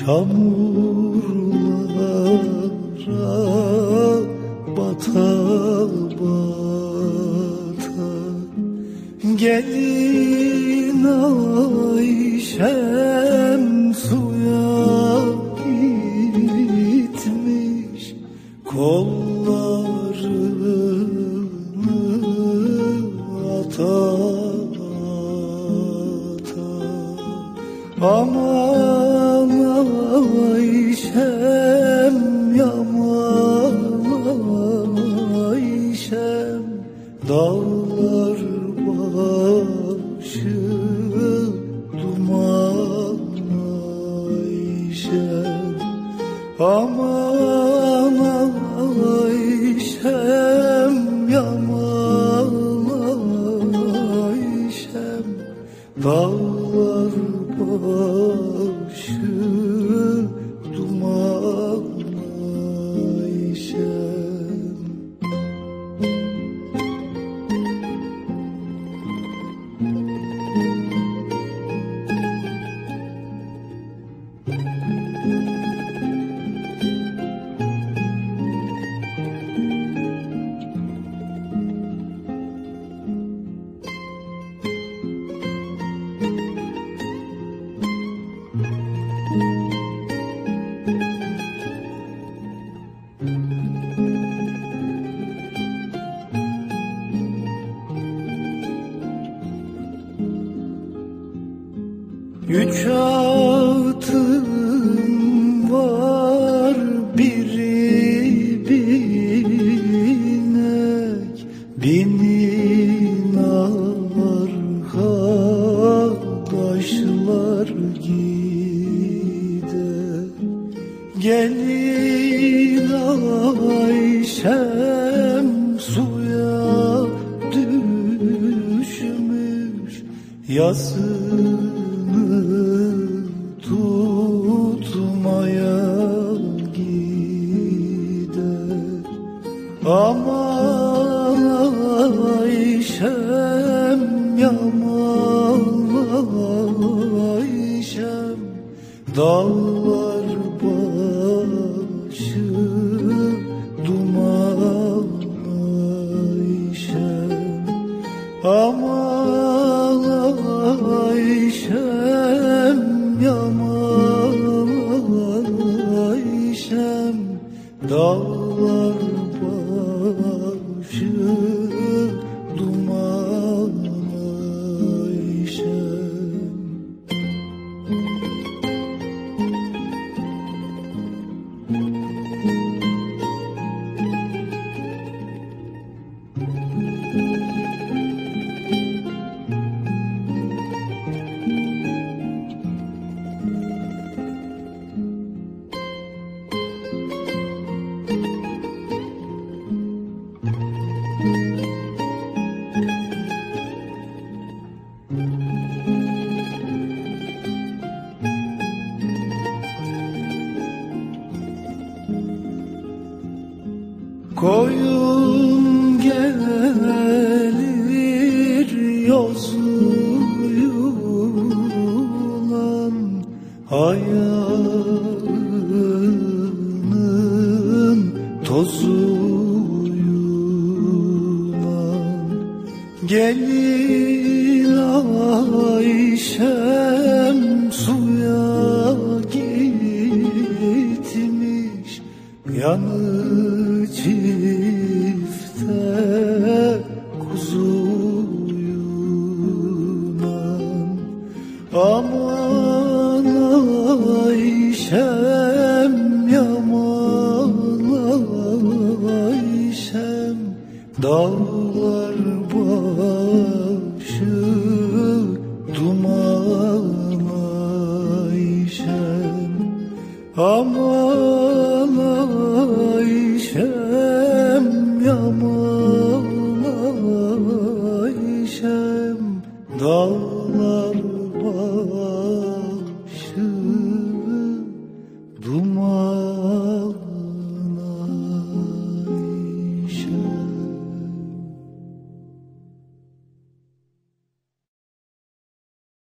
çamurlara bata bata. Gelin Ayşem suya gitmiş, kollarını ata ata. Aman Ayşem, yaman Ayşem, dağlar başı duman Ayşem. Aman Ayşem, yaman Ayşem, dağlar başı duman Ayşem. Üç atım var, biri binek, binin arkadaşlar gider. Gelin Ayşem suya düşmüş, yasını tutmaya gider. Aman Ayşem, yaman Ayşem, dağlar başı duman Ayşem. Aman Ayşem, yaman Ayşem, dağlar başı duman Ayşem. Koyun gelir yozuyulan, ayağının tozuyulan. Gelin Ayşem suya gitmiş, yanı çifte kuzuyunan. Aman Ayşem, yaman Ayşem, dağlar başı duman Ayşem. Aman Ayşem, yaman Ayşem, dağlar başı duman